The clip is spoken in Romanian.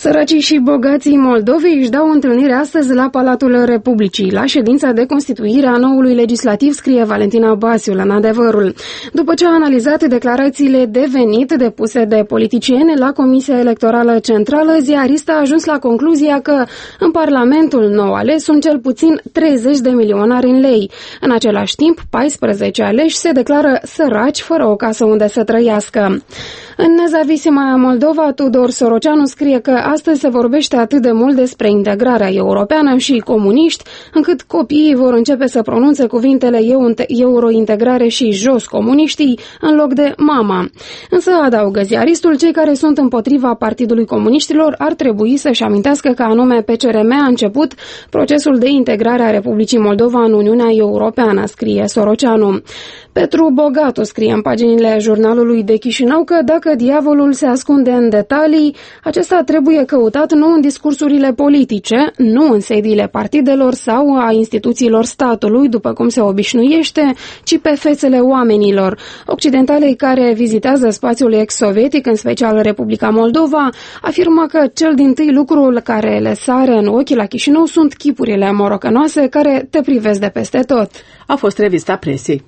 Săracii și bogații Moldovei își dau întâlnire astăzi la Palatul Republicii, la ședința de constituire a noului legislativ, scrie Valentina Basiu în Adevărul. După ce a analizat declarațiile de venit depuse de politicieni la Comisia Electorală Centrală, ziarista a ajuns la concluzia că în Parlamentul nou ales sunt cel puțin 30 de milionari în lei. În același timp, 14 aleși se declară săraci fără o casă unde să trăiască. În Nezavisima Moldova, Tudor Soroceanu scrie că astăzi se vorbește atât de mult despre integrarea europeană și comuniști, încât copiii vor începe să pronunțe cuvintele eurointegrare și jos comuniștii în loc de mama. Însă, adaugă ziaristul, cei care sunt împotriva Partidului Comuniștilor ar trebui să-și amintească că anume PCRM a început procesul de integrare a Republicii Moldova în Uniunea Europeană, scrie Soroceanu. Petru Bogatu scrie în paginile Jurnalului de Chișinău că dacă diavolul se ascunde în detalii, acesta trebuie căutat nu în discursurile politice, nu în sediile partidelor sau a instituțiilor statului, după cum se obișnuiește, ci pe fețele oamenilor. Occidentalii care vizitează spațiul ex-sovietic, în special Republica Moldova, afirmă că cel dintâi lucru care le sare în ochi la Chișinău sunt chipurile morocănoase care te privesc de peste tot. A fost revista presiei.